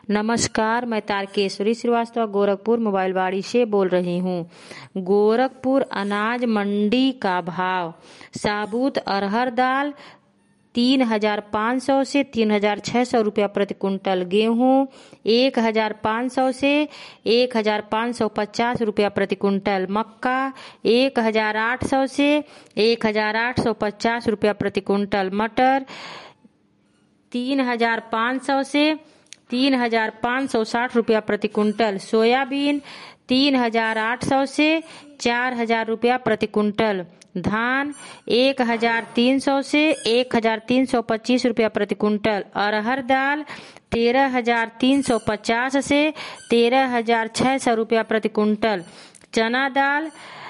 नमस्कार, मैं तारकेश्वरी श्रीवास्तव गोरखपुर मोबाइलवाड़ी से बोल रही हूँ। गोरखपुर अनाज मंडी का भाव साबुत अरहर दाल 3,500 से 3,600 रुपया प्रति कुंटल, गेहूँ 1,500 से 1,550 रुपया प्रति कुंटल, मक्का 1,800 से 1,850 रुपया प्रति कुंटल, मटर 3,500 से 3,560 रुपया प्रति कुंटल, सोयाबीन 3,800 से 4,000 रुपया प्रति कुंटल, धान 1,300 से 1,325 रुपया प्रति कुंटल, अरहर दाल 13,350 से 13,600 रुपया प्रति कुंटल, चना दाल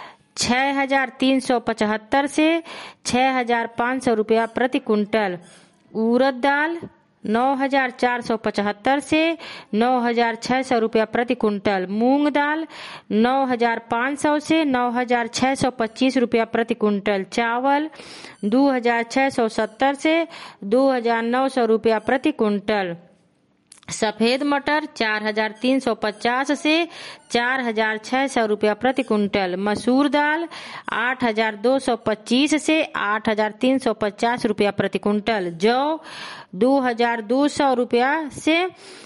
6,375 से 6,500 रुपया प्रति कुंटल, उड़द दाल 9,475 से 9,600 रुपया प्रति कुंटल, मूंग दाल 9,500 से 9,625 रुपया प्रति कुंटल, चावल 2,670 से 2,900 रुपया प्रति कुंटल, सफेद मटर 4,350 से 4,600 रुपया प्रति कुंटल, मसूर दाल 8,225 से 8,350 रुपया प्रति कुंटल, जौ 2,200 रुपया से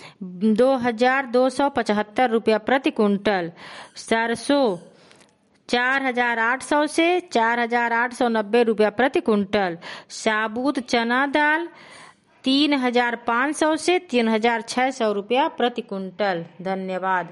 2,275 रुपया प्रति कुंटल, सरसों 4,800 से 4,890 रुपया प्रति कुंटल, साबुत चना दाल 3,500 से 3,600 रुपया प्रति कुंटल। धन्यवाद।